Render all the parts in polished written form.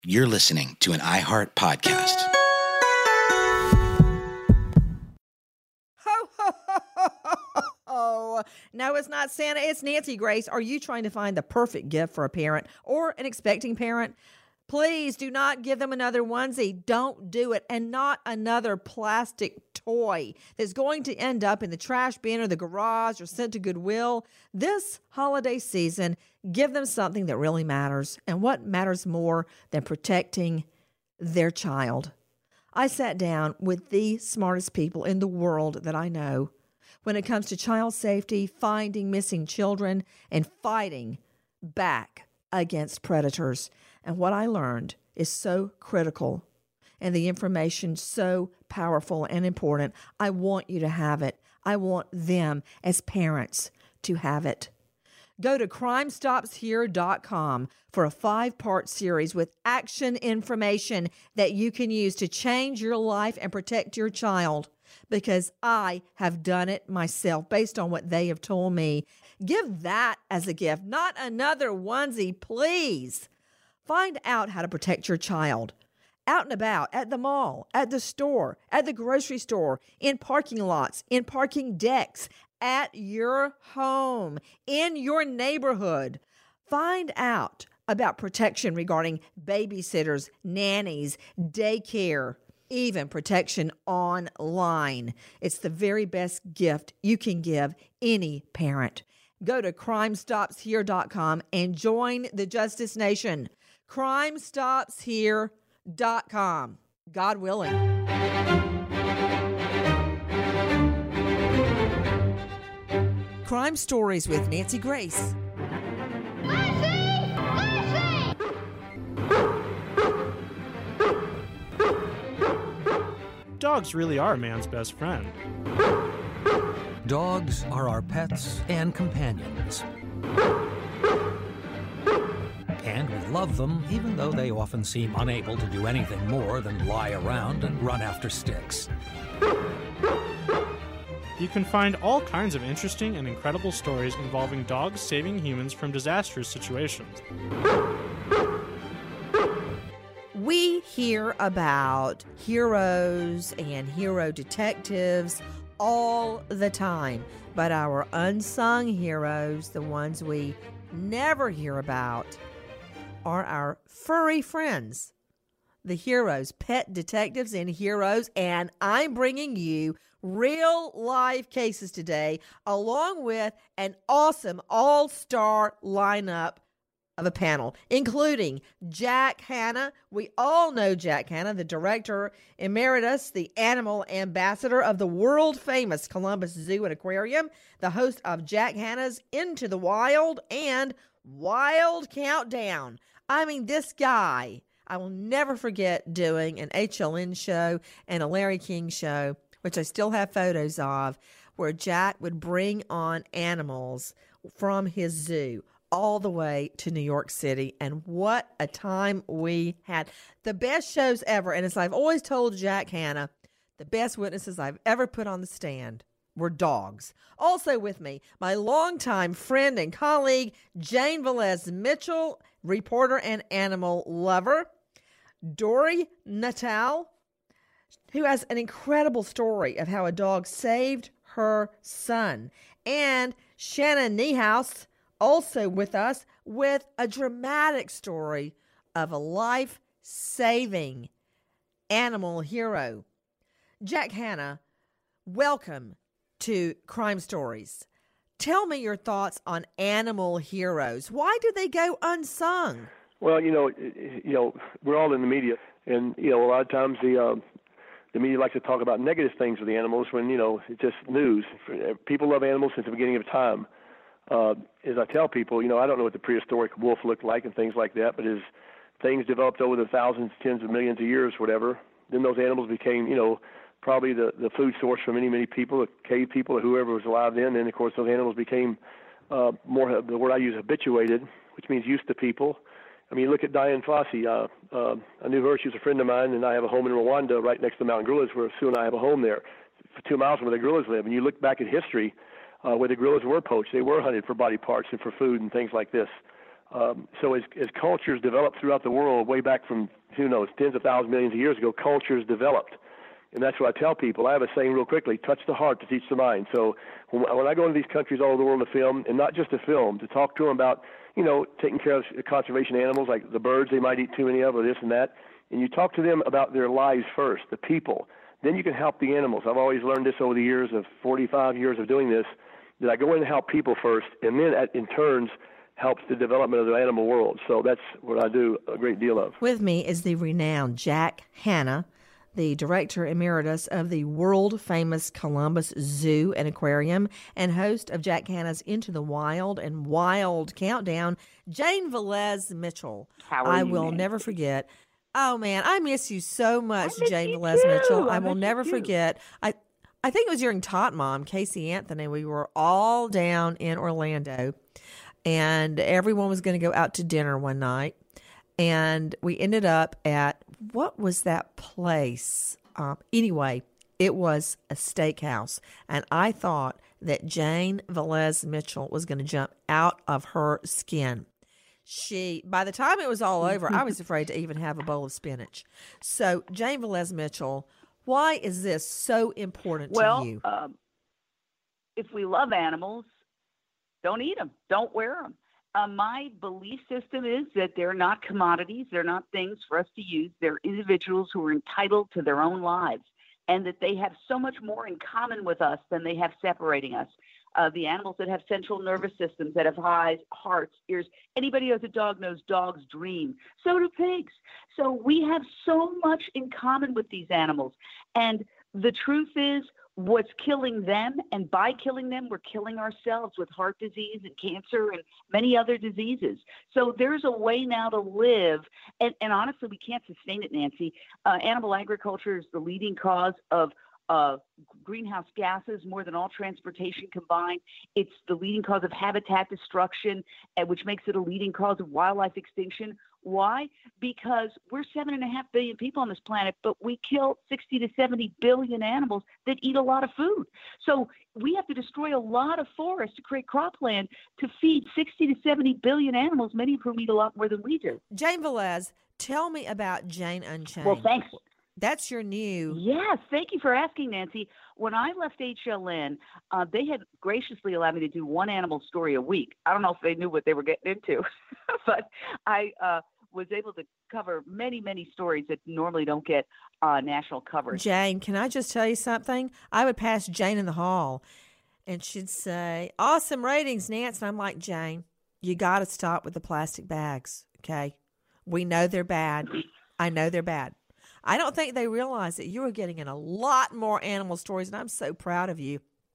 You're listening to an iHeart podcast. Ho, ho, ho, ho, ho, ho. No, it's not Santa. It's Nancy Grace. Are you trying to find the perfect gift for a parent or an expecting parent? Please do not give them another onesie. Don't do it. And not another plastic toy that's going to end up in the trash bin or the garage or sent to Goodwill. This holiday season, give them something that really matters. And what matters more than protecting their child? I sat down with the smartest people in the world that I know when it comes to child safety, finding missing children, and fighting back against predators. And what I learned is so critical and the information so powerful and important. I want you to have it. I want them as parents to have it. Go to crimestopshere.com for a 5-part series with action information that you can use to change your life and protect your child, because I have done it myself based on what they have told me. Give that as a gift, not another onesie, please. Find out how to protect your child out and about, at the mall, at the store, at the grocery store, in parking lots, in parking decks, at your home, in your neighborhood. Find out about protection regarding babysitters, nannies, daycare, even protection online. It's the very best gift you can give any parent. Go to crimestopshere.com and join the Justice Nation. crimestopshere.com. God willing. Crime Stories with Nancy Grace. Dogs really are man's best friend. Dogs are our pets and companions. And we love them, even though they often seem unable to do anything more than lie around and run after sticks. You can find all kinds of interesting and incredible stories involving dogs saving humans from disastrous situations. We hear about heroes and hero detectives all the time, but our unsung heroes, the ones we never hear about, are our furry friends, the heroes, pet detectives and heroes. And I'm bringing you real life cases today, along with an awesome all-star lineup of a panel, including Jack Hanna. We all know Jack Hanna, the director emeritus, the animal ambassador of the world-famous Columbus Zoo and Aquarium, the host of Jack Hanna's Into the Wild and Wild Countdown. I mean, this guy, I will never forget doing an HLN show and a Larry King show, which I still have photos of, where Jack would bring on animals from his zoo all the way to New York City. And what a time we had. The best shows ever. And as I've always told Jack Hanna, the best witnesses I've ever put on the stand were dogs. Also with me, my longtime friend and colleague, Jane Velez Mitchell, reporter and animal lover. Dory Natal, who has an incredible story of how a dog saved her son. And Shannon Niehaus, also with us, with a dramatic story of a life-saving animal hero. Jack Hanna, welcome to Crime Stories. Tell me your thoughts on animal heroes. Why do they go unsung? Well, we're all in the media, and a lot of times the media likes to talk about negative things with the animals when it's just news. People love animals since the beginning of time. As I tell people, I don't know what the prehistoric wolf looked like and things like that, but as things developed over the thousands, tens of millions of years, whatever, then those animals became, probably the food source for many, many people, the cave people, or whoever was alive then. And, of course, those animals became more, the word I use, habituated, which means used to people. I mean, look at Dian Fossey. I knew her. She was a friend of mine, and I have a home in Rwanda right next to Mountain Gorillas, where Sue and I have a home there, for 2 miles from where the gorillas live. And you look back at history, where the gorillas were poached. They were hunted for body parts and for food and things like this. So as cultures developed throughout the world, way back from, who knows, tens of thousands, millions of years ago, cultures developed. And that's what I tell people. I have a saying real quickly, touch the heart to teach the mind. So when I go into these countries all over the world to film, and not just to film, to talk to them about, taking care of conservation animals like the birds they might eat too many of or this and that, and you talk to them about their lives first, the people, then you can help the animals. I've always learned this over the years of 45 years of doing this, that I go in and help people first, and then in turns helps the development of the animal world. So that's what I do a great deal of. With me is the renowned Jack Hanna, the director emeritus of the world-famous Columbus Zoo and Aquarium and host of Jack Hanna's Into the Wild and Wild Countdown, Jane Velez Mitchell. How are I you, will Nancy? never forget. Oh, man, I miss you so much, miss Jane you Velez too. Mitchell. I I will miss never you too. forget. I think it was during Tot Mom, Casey Anthony. We were all down in Orlando, and everyone was going to go out to dinner one night. And we ended up at, what was that place? Anyway, it was a steakhouse. And I thought that Jane Velez Mitchell was going to jump out of her skin. By the time it was all over, I was afraid to even have a bowl of spinach. So, Jane Velez Mitchell, why is this so important to you? If we love animals, don't eat them. Don't wear them. My belief system is that they're not commodities. They're not things for us to use. They're individuals who are entitled to their own lives, and that they have so much more in common with us than they have separating us. The animals that have central nervous systems, that have eyes, hearts, ears. Anybody who has a dog knows dogs dream. So do pigs. So we have so much in common with these animals. And the truth is, what's killing them, and by killing them, we're killing ourselves with heart disease and cancer and many other diseases. So there's a way now to live, and honestly, we can't sustain it, Nancy. Animal agriculture is the leading cause of greenhouse gases, more than all transportation combined. It's the leading cause of habitat destruction, which makes it a leading cause of wildlife extinction. Why? Because we're 7.5 billion people on this planet, but we kill 60 to 70 billion animals that eat a lot of food. So we have to destroy a lot of forests to create cropland to feed 60 to 70 billion animals, many of whom eat a lot more than we do. Jane Velez, tell me about Jane Unchained. Well, thanks. That's your new... Yes, thank you for asking, Nancy. When I left HLN, they had graciously allowed me to do one animal story a week. I don't know if they knew what they were getting into, but I was able to cover many, many stories that normally don't get national coverage. Jane, can I just tell you something? I would pass Jane in the hall, and she'd say, awesome ratings, Nance. And I'm like, Jane, you got to stop with the plastic bags, okay? We know they're bad. I know they're bad. I don't think they realize that you are getting in a lot more animal stories, and I'm so proud of you.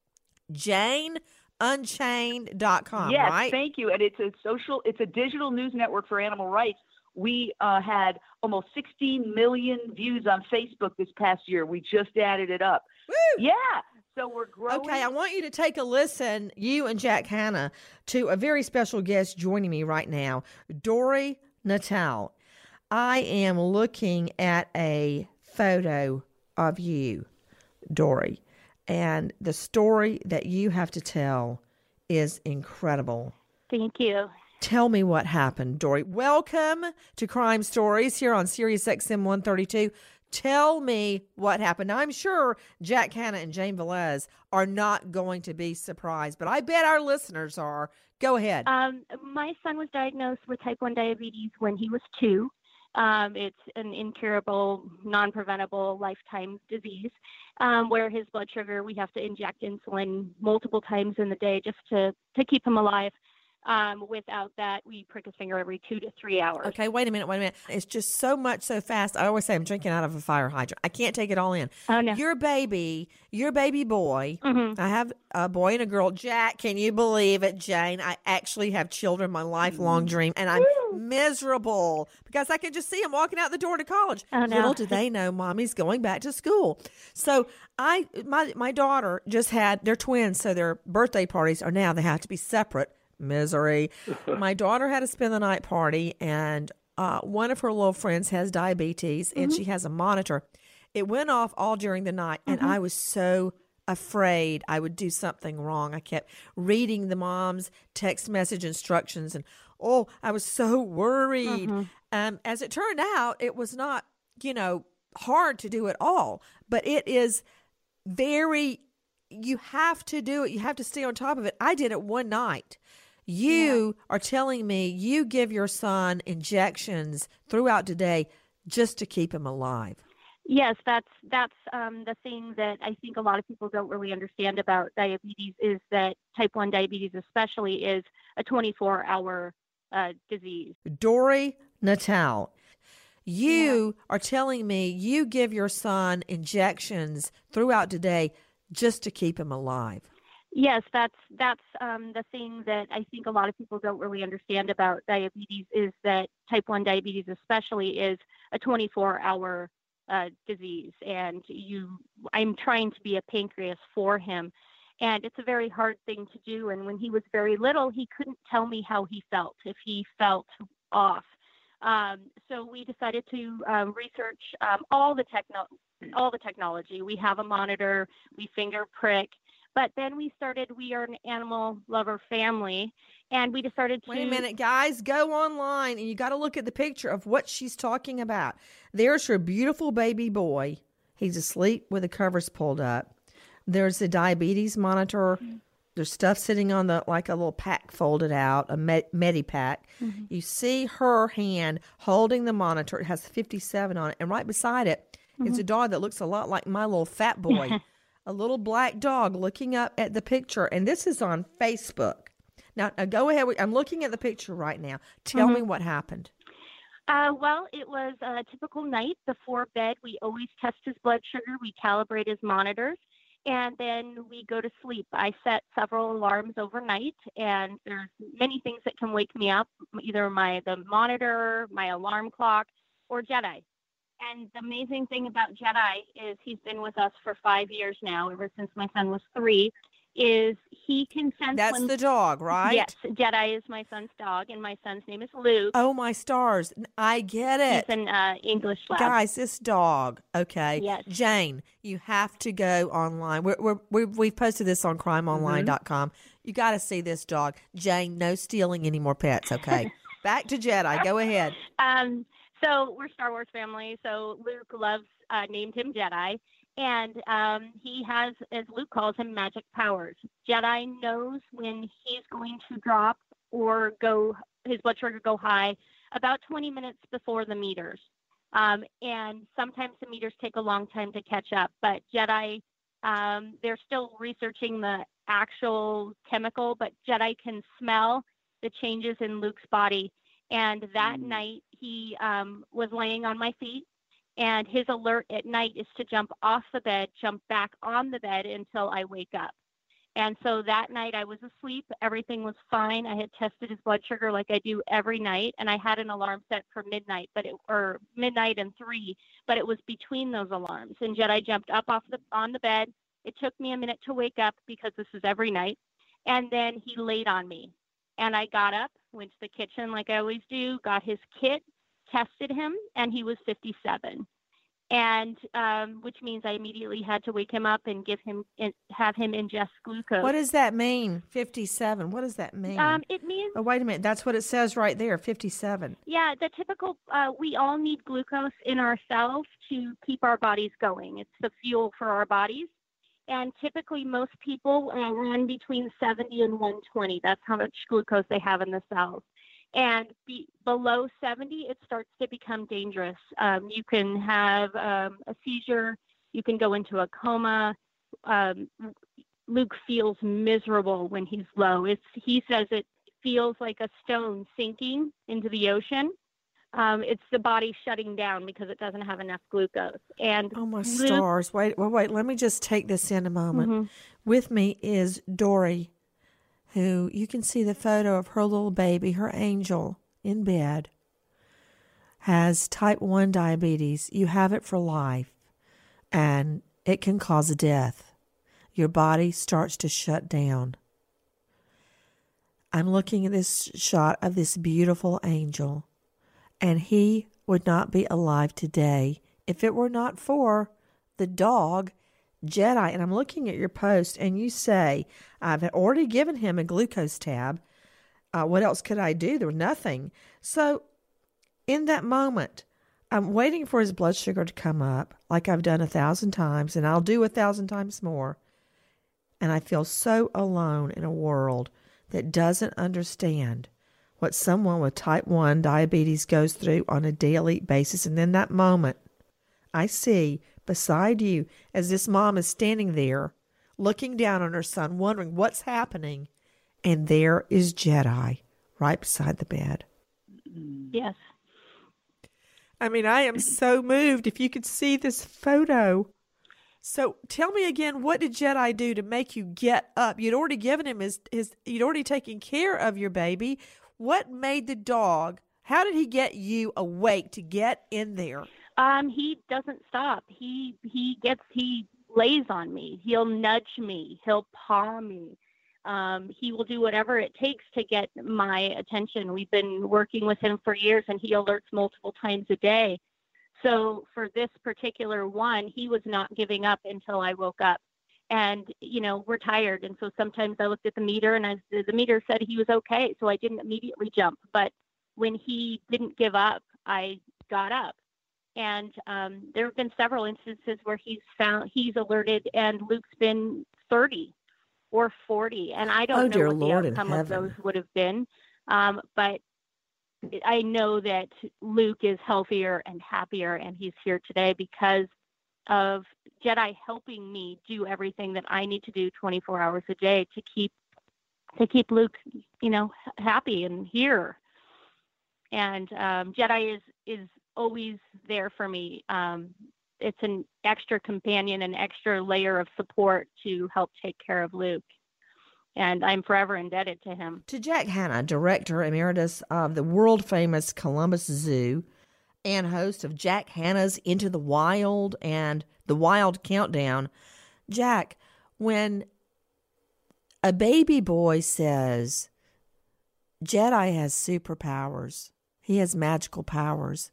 JaneUnchained.com, yes, right? Thank you. And it's a digital news network for animal rights. We had almost 16 million views on Facebook this past year. We just added it up. Woo! Yeah. So we're growing. Okay, I want you to take a listen, you and Jack Hanna, to a very special guest joining me right now, Dory Natal. I am looking at a photo of you, Dory, and the story that you have to tell is incredible. Thank you. Tell me what happened, Dory. Welcome to Crime Stories here on Sirius XM 132. Tell me what happened. Now, I'm sure Jack Hanna and Jane Velez are not going to be surprised, but I bet our listeners are. Go ahead. My son was diagnosed with type 1 diabetes when he was 2. It's an incurable, non-preventable lifetime disease where his blood sugar, we have to inject insulin multiple times in the day just to keep him alive. Without that, we prick his finger every 2 to 3 hours. Okay, wait a minute. It's just so much so fast. I always say I'm drinking out of a fire hydrant. I can't take it all in. Oh, no. Your baby boy, Mm-hmm. I have a boy and a girl. Jack, can you believe it, Jane? I actually have children, my lifelong dream, and I'm miserable because I can just see him walking out the door to college. Oh, no. Little do they know mommy's going back to school. So my daughter just had, they're twins, so their birthday parties are now, they have to be separate. Misery. My daughter had a spend the night party, and one of her little friends has diabetes, and she has a monitor. It went off all during the night, and I was so afraid I would do something wrong. I kept reading the mom's text message instructions, and Oh, I was so worried. Mm-hmm. As it turned out, it was not, hard to do it all, but it is you have to do it. You have to stay on top of it. I did it one night. You are telling me you give your son injections throughout the day just to keep him alive. Yes, that's the thing that I think a lot of people don't really understand about diabetes is that type 1 diabetes especially is a 24-hour disease. Dory Natal, you are telling me you give your son injections throughout the day just to keep him alive. Yes, that's the thing that I think a lot of people don't really understand about diabetes is that type 1 diabetes especially is a 24-hour disease. And I'm trying to be a pancreas for him. And it's a very hard thing to do. And when he was very little, he couldn't tell me how he felt, if he felt off. So we decided to research all the technology. We have a monitor, we finger prick, but then we are an animal lover family, and we decided to... Wait a minute, guys, go online, and you got to look at the picture of what she's talking about. There's her beautiful baby boy. He's asleep with the covers pulled up. There's the diabetes monitor. There's stuff sitting on like a little pack folded out, a Medipack. Mm-hmm. You see her hand holding the monitor. It has 57 on it. And right beside it is a dog that looks a lot like my little fat boy. A little black dog looking up at the picture. And this is on Facebook. Now go ahead. I'm looking at the picture right now. Tell me what happened. Well, it was a typical night before bed. We always test his blood sugar. We calibrate his monitors. And then we go to sleep. I set several alarms overnight, and there's many things that can wake me up, either the monitor, my alarm clock, or Jedi. And the amazing thing about Jedi is he's been with us for 5 years now, ever since my son was 3, is he can sense... That's the dog, right? Yes, Jedi is my son's dog, and my son's name is Luke. Oh, my stars. I get it. He's an English lab. Guys, this dog, okay. Yes. Jane, you have to go online. We've posted this on crimeonline.com. You got to see this dog. Jane, no stealing any more pets, okay? Back to Jedi. Go ahead. So we're Star Wars family. So Luke named him Jedi. And he has, as Luke calls him, magic powers. Jedi knows when he's going to drop or his blood sugar go high about 20 minutes before the meters. And sometimes the meters take a long time to catch up. But Jedi, they're still researching the actual chemical, but Jedi can smell the changes in Luke's body. And that night he was laying on my feet. And his alert at night is to jump off the bed, jump back on the bed until I wake up. And so that night I was asleep. Everything was fine. I had tested his blood sugar like I do every night. And I had an alarm set for midnight, or midnight and 3, but it was between those alarms. And Jedi jumped up on the bed. It took me a minute to wake up because this is every night. And then he laid on me. And I got up, went to the kitchen like I always do, got his kit, tested him, and he was 57, and which means I immediately had to wake him up and have him ingest glucose. What does that mean? 57. What does that mean? It means. Oh, wait a minute. That's what it says right there. 57. Yeah, the typical. We all need glucose in our cells to keep our bodies going. It's the fuel for our bodies. And typically, most people run between 70 and 120. That's how much glucose they have in the cells. And below 70, it starts to become dangerous. You can have a seizure. You can go into a coma. Luke feels miserable when he's low. He says it feels like a stone sinking into the ocean. It's the body shutting down because it doesn't have enough glucose. And oh, my stars. Wait. Let me just take this in a moment. Mm-hmm. With me is Dory, who you can see the photo of her little baby, her angel, in bed, has type 1 diabetes. You have it for life, and it can cause death. Your body starts to shut down. I'm looking at this shot of this beautiful angel, and he would not be alive today if it were not for the dog, Jedi. And I'm looking at your post, and you say, I've already given him a glucose tab. What else could I do? There was nothing. So in that moment, I'm waiting for his blood sugar to come up like I've done 1,000 times, and I'll do 1,000 times more. And I feel so alone in a world that doesn't understand what someone with type 1 diabetes goes through on a daily basis. And in that moment, I see beside you, as this mom is standing there, looking down on her son, wondering what's happening. And there is Jedi right beside the bed. Yes. I mean, I am so moved. If you could see this photo. So tell me again, what did Jedi do to make you get up? You'd already given him you'd already taken care of your baby. What made the dog, how did he get you awake to get in there? He doesn't stop. He lays on me. He'll nudge me. He'll paw me. He will do whatever it takes to get my attention. We've been working with him for years, and he alerts multiple times a day. So for this particular one, he was not giving up until I woke up. And, we're tired. And so sometimes I looked at the meter, and the meter said he was okay. So I didn't immediately jump. But when he didn't give up, I got up. And there have been several instances where he's alerted, and Luke's been 30 or 40. And I don't know what the outcome of those would have been. But I know that Luke is healthier and happier, and he's here today because of Jedi helping me do everything that I need to do 24 hours a day to keep Luke, happy and here. And Jedi is always there for me. It's an extra companion, an extra layer of support to help take care of Luke. And I'm forever indebted to him. To Jack Hanna, Director Emeritus of the world-famous Columbus Zoo and host of Jack Hanna's Into the Wild and The Wild Countdown. Jack, when a baby boy says, Jedi has superpowers, he has magical powers,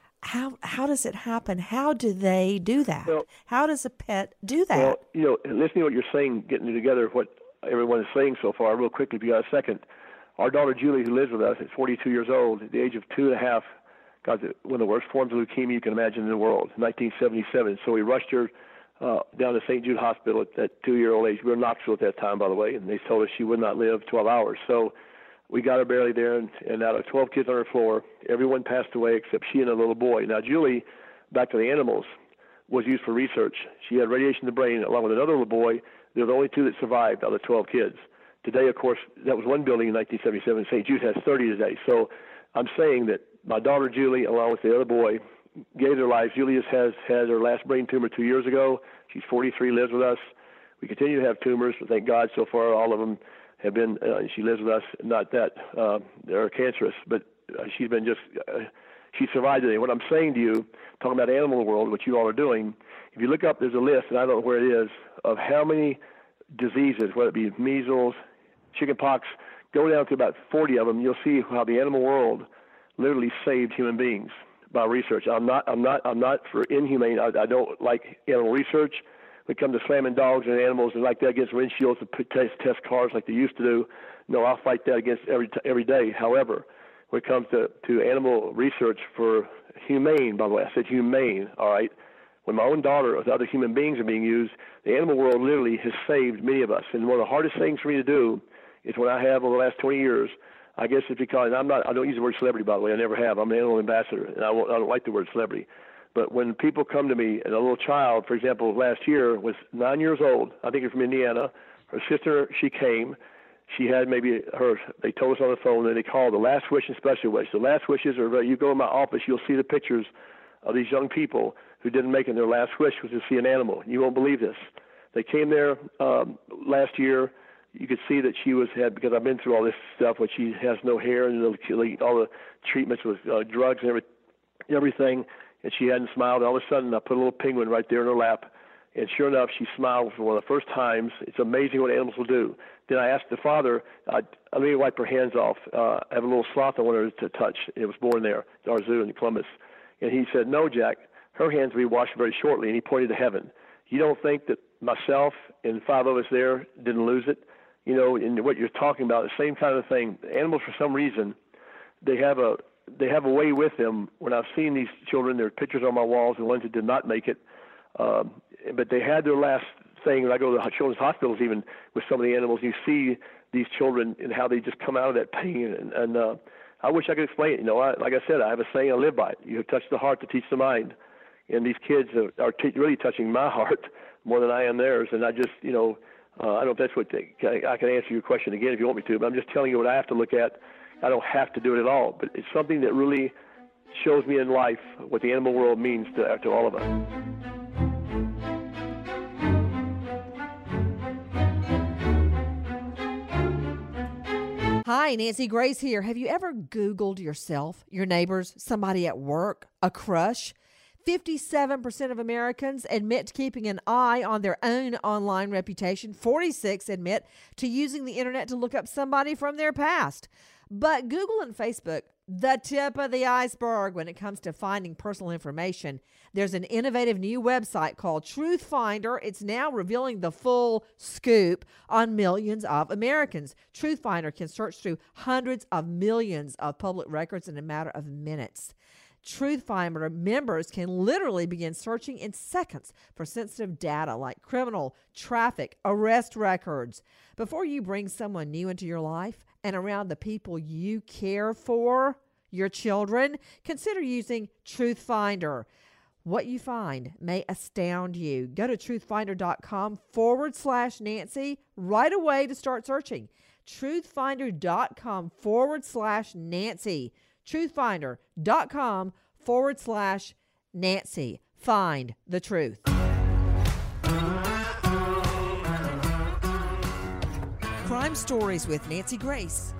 how does it happen? How do they do that? Well, how does a pet do that? Well, listening to what you're saying, getting together what everyone is saying so far, real quickly, if you got a second. Our daughter Julie, who lives with us, is 42 years old. At the age of 2.5, got one of the worst forms of leukemia you can imagine in the world, 1977. So we rushed her down to St. Jude Hospital at that 2-year-old age. We were in Knoxville at that time, by the way, and they told us she would not live 12 hours. So we got her barely there, and out of 12 kids on her floor, everyone passed away except she and a little boy. Now, Julie, back to the animals, was used for research. She had radiation in the brain along with another little boy. They're the only 2 that survived out of 12 kids. Today, of course, that was one building in 1977. St. Jude has 30 today. So I'm saying that my daughter Julie, along with the other boy, gave their lives. Julie has had her last brain tumor 2 years ago. She's 43, lives with us. We continue to have tumors, but thank God so far all of them have been, she lives with us. Not that they're cancerous, but she's been just, she survived today. What I'm saying to you, talking about animal world, what you all are doing, if you look up, there's a list, and I don't know where it is, of how many diseases, whether it be measles, chickenpox, go down to about 40 of them. You'll see how the animal world literally saved human beings by research. I'm not for inhumane. I don't like animal research. When it comes to slamming dogs and animals and like that against windshields to test cars like they used to do, no, I'll fight that against every day. However, when it comes to animal research for humane, by the way, I said humane, all right, when my own daughter or other human beings are being used, the animal world literally has saved many of us. And one of the hardest things for me to do is when I have over the last 20 years, I guess it's because I don't use the word celebrity, by the way. I never have. I'm an animal ambassador, and I don't like the word celebrity. But when people come to me, and a little child, for example, last year was 9 years old, I think it's from Indiana. Her sister, she came. She had they told us on the phone, and they called the last wish and special wish. The last wishes are, you go in my office, you'll see the pictures of these young people who didn't make it. Their last wish was to see an animal. You won't believe this. They came there last year. You could see that she had, because I've been through all this stuff, when she has no hair and all the treatments with drugs and everything, and she hadn't smiled. And all of a sudden, I put a little penguin right there in her lap, and sure enough, she smiled for one of the first times. It's amazing what animals will do. Then I asked the father, let me wipe her hands off. I have a little sloth I want her to touch. It was born there at our zoo in Columbus. And he said, no, Jack, her hands will be washed very shortly, and he pointed to heaven. You don't think that myself and 5 of us there didn't lose it? in what you're talking about, the same kind of thing. Animals, for some reason, they have a way with them. When I've seen these children, there are pictures on my walls, the ones that did not make it, but they had their last thing. And I go to the children's hospitals even with some of the animals, and you see these children and how they just come out of that pain. And I wish I could explain it. Like I said, I have a saying I live by it. You have touched the heart to teach the mind. And these kids are really touching my heart more than I am theirs. And I just, I don't know if that's what I can answer your question again if you want me to, but I'm just telling you what I have to look at. I don't have to do it at all, but it's something that really shows me in life what the animal world means to all of us. Hi, Nancy Grace here. Have you ever Googled yourself, your neighbors, somebody at work, a crush? 57% of Americans admit to keeping an eye on their own online reputation. 46% admit to using the internet to look up somebody from their past. But Google and Facebook, the tip of the iceberg when it comes to finding personal information. There's an innovative new website called Truth Finder. It's now revealing the full scoop on millions of Americans. Truth Finder can search through hundreds of millions of public records in a matter of minutes. Truth Finder members can literally begin searching in seconds for sensitive data like criminal, traffic, arrest records. Before you bring someone new into your life and around the people you care for, your children, consider using Truth Finder. What you find may astound you. Go to truthfinder.com/Nancy right away to start searching. Truthfinder.com/Nancy. Truthfinder.com/Nancy. Find the truth. Crime Stories with Nancy Grace.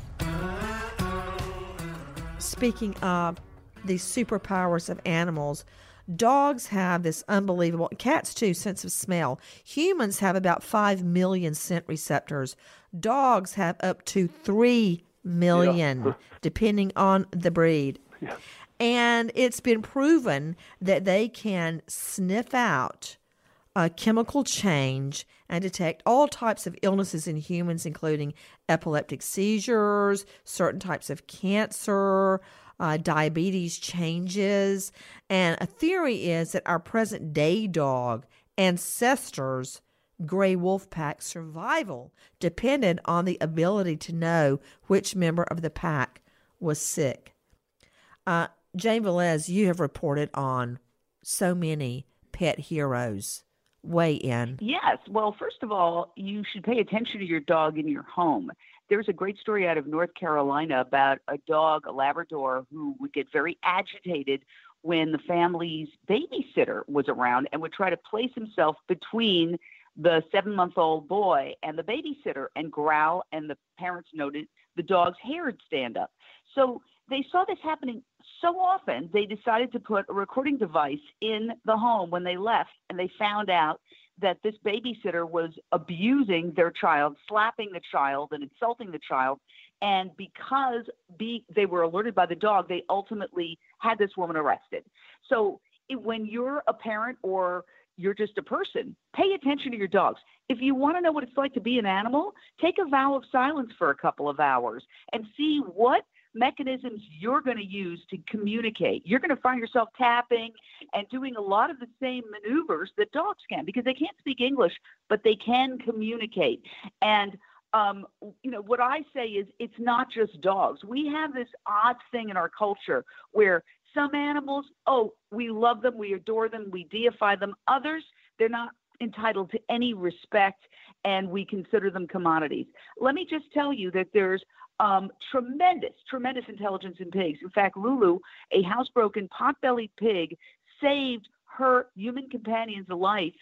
Speaking of the superpowers of animals, dogs have this unbelievable, cats too, sense of smell. Humans have about 5 million scent receptors. Dogs have up to 3 million, depending on the breed. Yeah. And it's been proven that they can sniff out a chemical change and detect all types of illnesses in humans, including epileptic seizures, certain types of cancer, diabetes changes. And a theory is that our present day dog ancestors' gray wolf pack survival depended on the ability to know which member of the pack was sick. Jane Velez, you have reported on so many pet heroes. Weigh in. Yes. Well, first of all, you should pay attention to your dog in your home. There's a great story out of North Carolina about a dog, a Labrador, who would get very agitated when the family's babysitter was around and would try to place himself between the 7-month-old boy and the babysitter and growl, and the parents noted the dog's hair would stand up. So they saw this happening so often, they decided to put a recording device in the home when they left, and they found out that this babysitter was abusing their child, slapping the child and insulting the child. And because they were alerted by the dog, they ultimately had this woman arrested. So when you're a parent or you're just a person, pay attention to your dogs. If you want to know what it's like to be an animal, take a vow of silence for a couple of hours and see what mechanisms you're going to use to communicate. You're going to find yourself tapping and doing a lot of the same maneuvers that dogs can, because they can't speak English, but they can communicate. And what I say is it's not just dogs. We have this odd thing in our culture where some animals, we love them, we adore them, we deify them. Others, they're not entitled to any respect, and we consider them commodities. Let me just tell you that there's tremendous intelligence in pigs. In fact, Lulu, a housebroken pot-bellied pig, saved her human companion's life.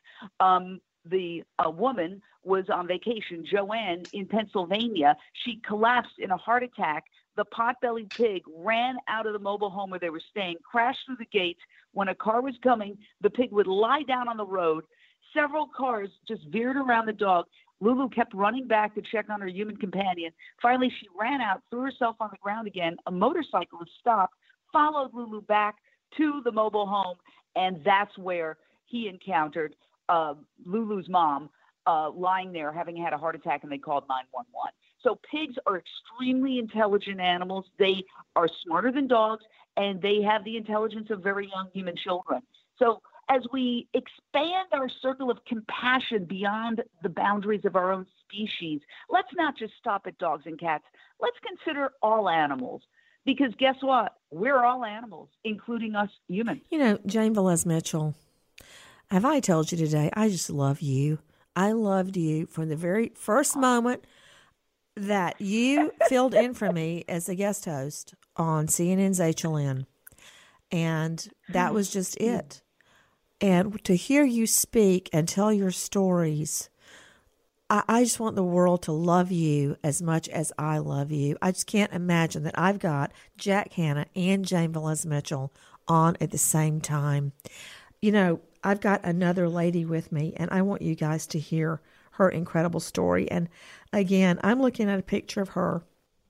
The woman was on vacation, Joanne, in Pennsylvania. She collapsed in a heart attack. The pot-bellied pig ran out of the mobile home where they were staying, crashed through the gates. When a car was coming, the pig would lie down on the road. Several cars just veered around the dog. Lulu kept running back to check on her human companion. Finally, she ran out, threw herself on the ground again. A motorcyclist stopped, followed Lulu back to the mobile home, and that's where he encountered Lulu's mom, lying there having had a heart attack, and they called 911. So pigs are extremely intelligent animals. They are smarter than dogs, and they have the intelligence of very young human children. So as we expand our circle of compassion beyond the boundaries of our own species, let's not just stop at dogs and cats. Let's consider all animals. Because guess what? We're all animals, including us humans. You know, Jane Velez Mitchell, have I told you today, I just love you. I loved you from the very first moment that you filled in for me as a guest host on CNN's HLN. And that was just it. And to hear you speak and tell your stories, I just want the world to love you as much as I love you. I just can't imagine that I've got Jack Hanna and Jane Velez Mitchell on at the same time. You know, I've got another lady with me, and I want you guys to hear her incredible story. And again, I'm looking at a picture of her,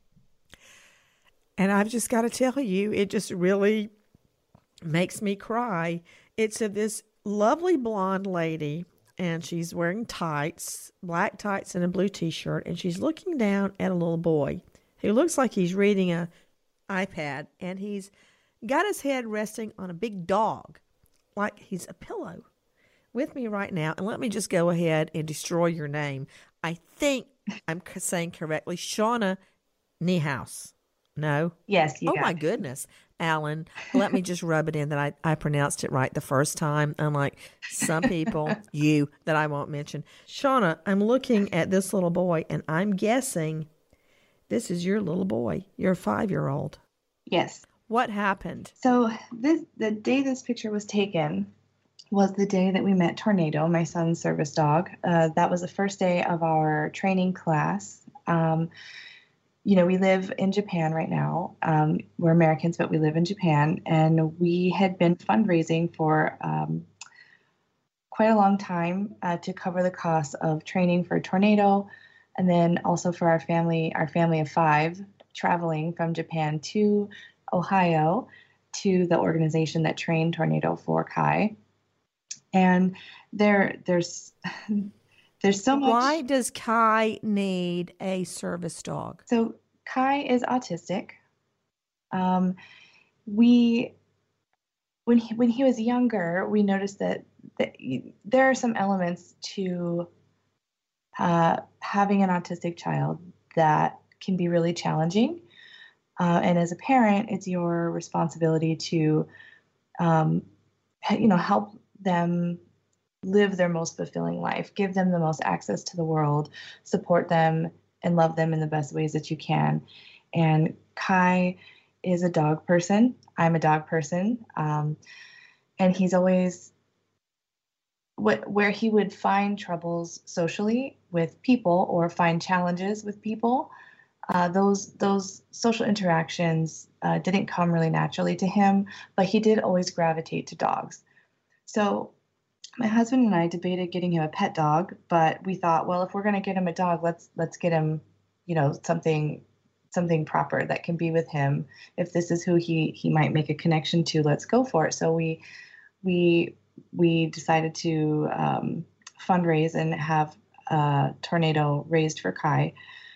and I've just got to tell you, it just really makes me cry. It's of this lovely blonde lady, and she's wearing tights, black tights and a blue T-shirt, and she's looking down at a little boy who looks like he's reading an iPad, and he's got his head resting on a big dog, like he's a pillow, with me right now. And let me just go ahead and destroy your name. I think I'm saying correctly, Shauna Niehaus. No? Yes, you got my it. Goodness. Alan, let me just rub it in that I pronounced it right the first time, unlike some people, you, that I won't mention. Shauna, I'm looking at this little boy, and I'm guessing this is your little boy, your 5-year-old. Yes. What happened? So the day this picture was taken was the day that we met Tornado, my son's service dog. That was the first day of our training class. You know, we live in Japan right now. We're Americans, but we live in Japan. And we had been fundraising for quite a long time to cover the costs of training for Tornado, and then also for our family of 5, traveling from Japan to Ohio to the organization that trained Tornado for Kai. And there's so much. Why does Kai need a service dog? So Kai is autistic. When he was younger, we noticed that there are some elements to having an autistic child that can be really challenging. And as a parent, it's your responsibility to, help them live their most fulfilling life, give them the most access to the world, support them, and love them in the best ways that you can. And Kai is a dog person. I'm a dog person. And he's always, where he would find troubles socially with people or find challenges with people, those social interactions didn't come really naturally to him, but he did always gravitate to dogs. So my husband and I debated getting him a pet dog, but we thought, well, if we're going to get him a dog, let's get him, something proper that can be with him. If this is who he might make a connection to, let's go for it. So we decided to fundraise and have Tornado raised for Kai.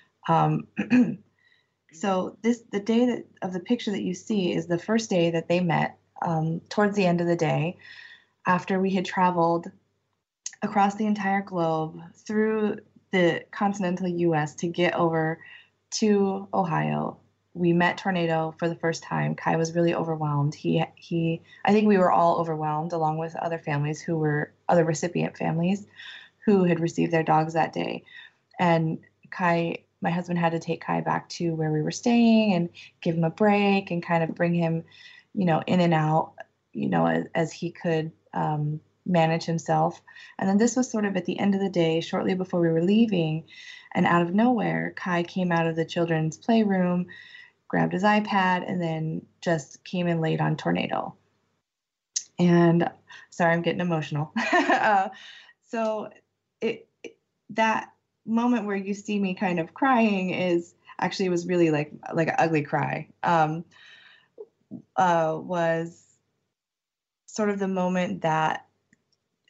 So the day of the picture that you see is the first day that they met, towards the end of the day, after we had traveled across the entire globe through the continental U.S. to get over to Ohio. We met Tornado for the first time. Kai was really overwhelmed. I think we were all overwhelmed, along with other families other recipient families who had received their dogs that day. And Kai, my husband had to take Kai back to where we were staying and give him a break and kind of bring him, in and out, as he could manage himself. And then this was sort of at the end of the day, shortly before we were leaving, and out of nowhere, Kai came out of the children's playroom, grabbed his iPad, and then just came in late on Tornado. And sorry, I'm getting emotional. So that moment where you see me kind of crying it was really like an ugly cry, was sort of the moment that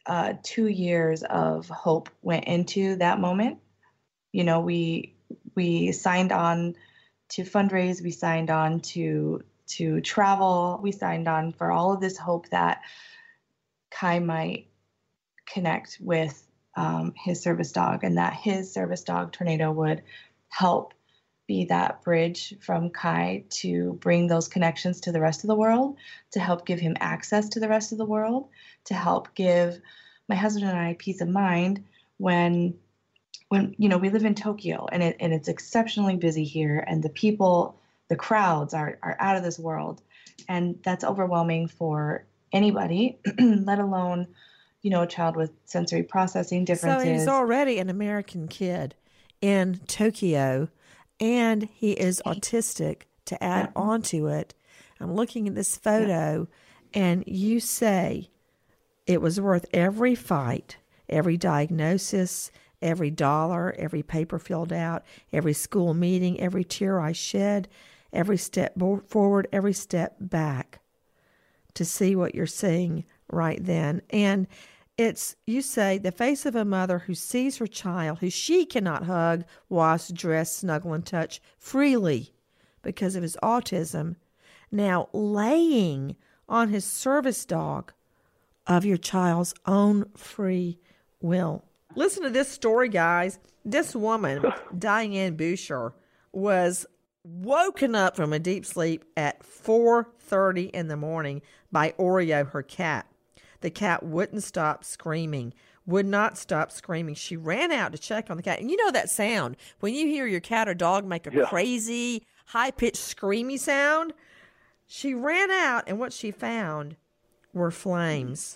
2 years of hope went into that moment. You know, we signed on to fundraise, we signed on to travel, we signed on for all of this hope that Kai might connect with his service dog, and that his service dog Tornado would help be that bridge from Kai to bring those connections to the rest of the world, to help give him access to the rest of the world, to help give my husband and I peace of mind when you know, we live in Tokyo and it's exceptionally busy here, and the crowds are out of this world, and that's overwhelming for anybody, let alone, you know, a child with sensory processing differences. So he's already an American kid in Tokyo, and he is autistic to add on to it. I'm looking at this photo, and you say it was worth every fight, every diagnosis, every dollar, every paper filled out, every school meeting, every tear I shed, every step forward, every step back to see what you're seeing right then. And it's, you say, the face of a mother who sees her child, who she cannot hug, wash, dress, snuggle, and touch freely because of his autism, now laying on his service dog of your child's own free will. Listen to this story, guys. This woman, Diane Boucher, was woken up from a deep sleep at 4:30 in the morning by Oreo, her cat. The cat wouldn't stop screaming, would not stop screaming. She ran out to check on the cat. And you know that sound, when you hear your cat or dog make a crazy, high-pitched, screamy sound? She ran out, and what she found were flames.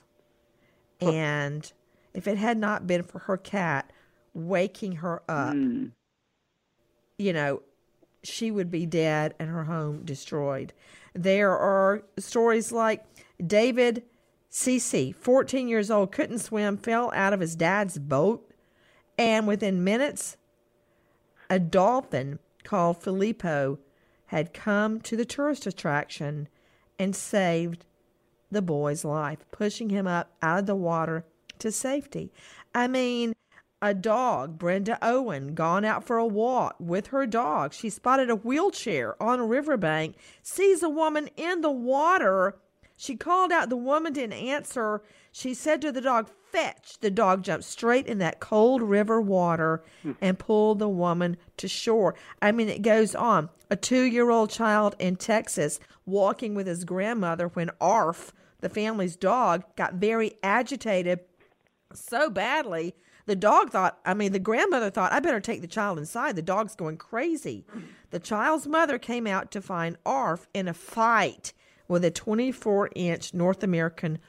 And if it had not been for her cat waking her up, you know, she would be dead and her home destroyed. There are stories like David Cece, 14 years old, couldn't swim, fell out of his dad's boat, and within minutes, a dolphin called Filippo had come to the tourist attraction and saved the boy's life, pushing him up out of the water to safety. I mean, a dog, Brenda Owen, gone out for a walk with her dog. She spotted a wheelchair on a riverbank, sees a woman in the water. She called out. The woman didn't answer. She said to the dog, "Fetch." The dog jumped straight in that cold river water and pulled the woman to shore. I mean, it goes on. A 2-year-old child in Texas walking with his grandmother when Arf, the family's dog, got very agitated so badly. The grandmother thought, I better take the child inside. The dog's going crazy. The child's mother came out to find Arf in a fight with a 24-inch North American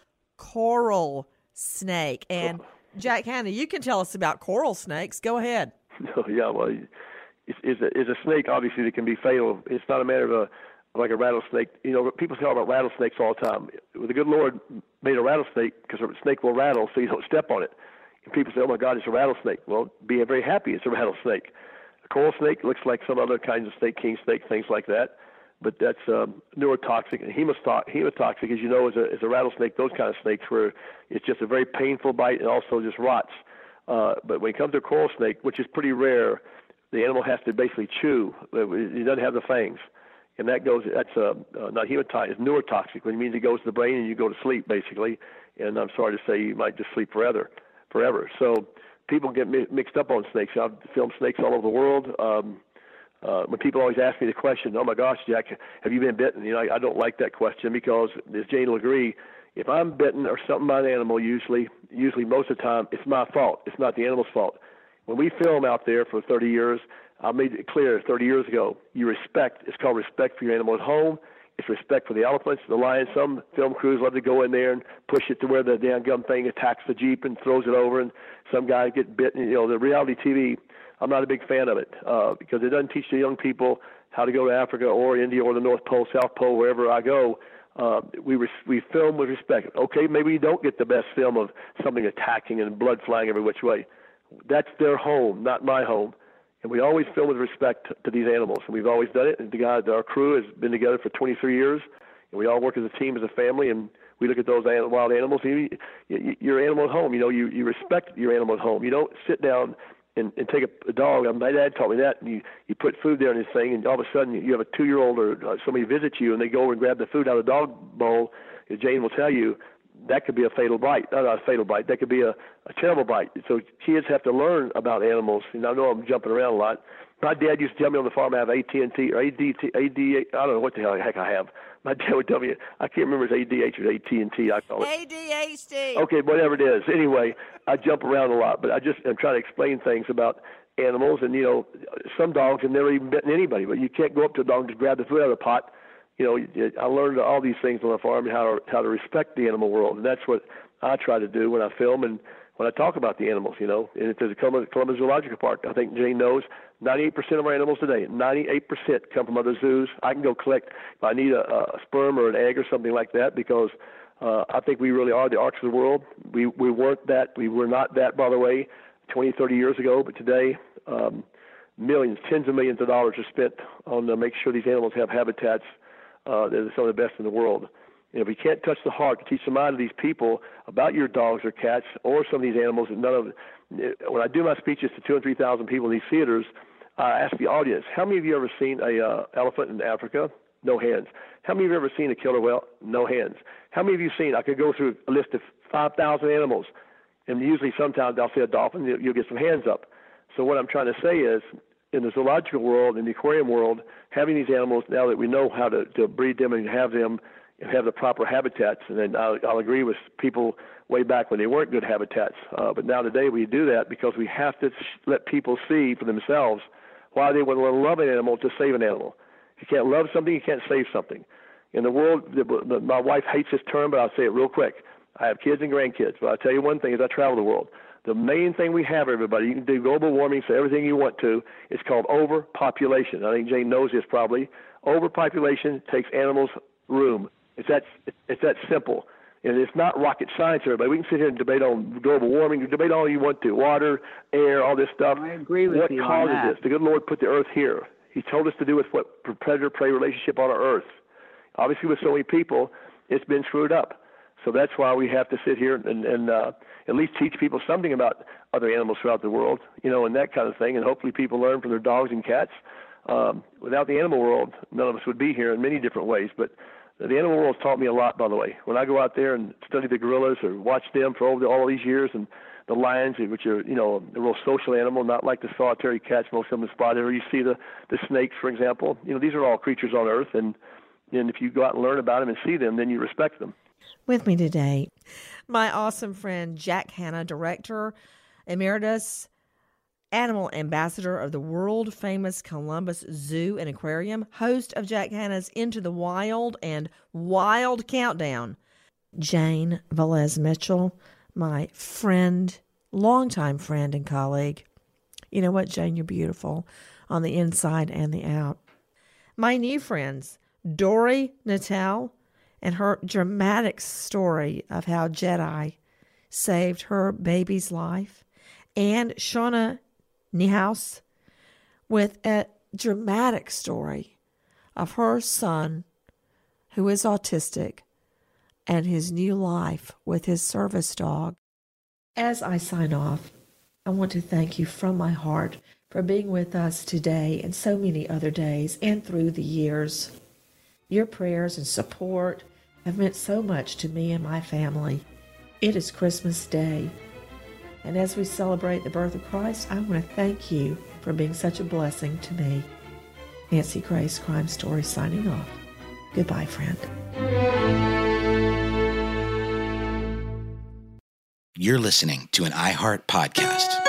coral snake. And Jack Hanna, you can tell us about coral snakes. Go ahead. Oh, yeah, well, it's a snake, obviously, that can be fatal. It's not a matter of like a rattlesnake. You know, people talk about rattlesnakes all the time. The good Lord made a rattlesnake because a snake will rattle so you don't step on it. And people say, oh, my God, it's a rattlesnake. Well, be very happy it's a rattlesnake. A coral snake looks like some other kinds of snake, king snake, things like that. But that's neurotoxic. And hemotoxic, as you know, is a rattlesnake, those kind of snakes where it's just a very painful bite and also just rots. But when it comes to a coral snake, which is pretty rare, the animal has to basically chew. It doesn't have the fangs. And that's not hemotoxic, it's neurotoxic, which means it goes to the brain and you go to sleep, basically. And I'm sorry to say you might just sleep forever. So people get mixed up on snakes. I've filmed snakes all over the world. When people always ask me the question, oh my gosh, Jack, have you been bitten? You know, I don't like that question because, as Jane will agree, if I'm bitten or something by an animal, usually most of the time, it's my fault. It's not the animal's fault. When we film out there for 30 years, I made it clear 30 years ago, it's called respect for your animal at home. It's respect for the elephants, the lions. Some film crews love to go in there and push it to where the damn gum thing attacks the Jeep and throws it over, and some guy get bitten. You know, the reality TV, I'm not a big fan of it because it doesn't teach the young people how to go to Africa or India or the North Pole, South Pole, wherever I go. We film with respect. Okay, maybe you don't get the best film of something attacking and blood flying every which way. That's their home, not my home. And we always film with respect to these animals, and we've always done it. And our crew has been together for 23 years, and we all work as a team, as a family, and we look at those wild animals. Your animal at home, you respect your animal at home. You don't sit down and take a dog. My dad taught me that. And you put food there in this thing, and all of a sudden you have a 2-year-old or somebody visits you, and they go over and grab the food out of the dog bowl. And Jane will tell you that could be a fatal bite. Not a fatal bite. That could be a terrible bite. So kids have to learn about animals. And I know I'm jumping around a lot. My dad used to tell me on the farm I have AT&T or ADT, I don't know what the heck I have. My dad would tell me, I can't remember if it's ADH or AT&T, I call it. ADHD. Okay, whatever it is. Anyway, I jump around a lot, but I'm trying to explain things about animals. And, some dogs have never even bitten anybody, but you can't go up to a dog and just grab the food out of the pot. I learned all these things on the farm and how to respect the animal world. And that's what I try to do when I film and when I talk about the animals, And if there's a Columbus Zoological Park, I think Jane knows 98% of our animals today, 98% come from other zoos. I can go collect if I need a sperm or an egg or something like that because I think we really are the arcs of the world. We weren't that. We were not that, by the way, 20, 30 years ago. But today, millions, tens of millions of dollars are spent on to make sure these animals have habitats that are some of the best in the world. And if we can't touch the heart to teach the mind of these people about your dogs or cats or some of these animals, when I do my speeches to 2,000 and 3,000 people in these theaters, I ask the audience, how many of you ever seen a elephant in Africa? No hands. How many of you ever seen a killer whale? No hands. How many of you seen, I could go through a list of 5,000 animals, and usually sometimes I'll say a dolphin, you'll get some hands up. So what I'm trying to say is, in the zoological world, in the aquarium world, having these animals, now that we know how to breed them and have them and have the proper habitats, and then I'll agree with people way back when they weren't good habitats. But now today we do that because we have to let people see for themselves why they would love an animal to save an animal. If you can't love something, you can't save something. In the world, my wife hates this term, but I'll say it real quick. I have kids and grandkids, but I'll tell you one thing as I travel the world. The main thing we have, everybody, you can do global warming, so everything you want to, it's called overpopulation. I think Jane knows this probably. Overpopulation takes animals' room. It's that simple. And it's not rocket science, everybody. We can sit here and debate on global warming. You debate all you want to, water, air, all this stuff. I agree with you on that. What causes this? The good Lord put the earth here. He told us to do with what predator-prey relationship on our earth. Obviously, with so many people, it's been screwed up. So that's why we have to sit here and at least teach people something about other animals throughout the world, and that kind of thing. And hopefully people learn from their dogs and cats. Without the animal world, none of us would be here in many different ways. But the animal world has taught me a lot, by the way. When I go out there and study the gorillas or watch them for all these years, and the lions, which are, a real social animal, not like the solitary cats most of them spotted, or you see the snakes, for example. These are all creatures on Earth, and if you go out and learn about them and see them, then you respect them. With me today, my awesome friend Jack Hanna, Director Emeritus, Animal Ambassador of the world-famous Columbus Zoo and Aquarium, host of Jack Hanna's Into the Wild and Wild Countdown. Jane Velez Mitchell, my friend, longtime friend and colleague. You know what, Jane? You're beautiful on the inside and the out. My new friends, Dory Natel, and her dramatic story of how Jedi saved her baby's life, and Shauna Niehaus with a dramatic story of her son who is autistic and his new life with his service dog. As I sign off, I want to thank you from my heart for being with us today and so many other days and through the years. Your prayers and support have meant so much to me and my family. It is Christmas Day, and as we celebrate the birth of Christ, I want to thank you for being such a blessing to me. Nancy Grace, Crime Story, signing off. Goodbye, friend. You're listening to an iHeart podcast.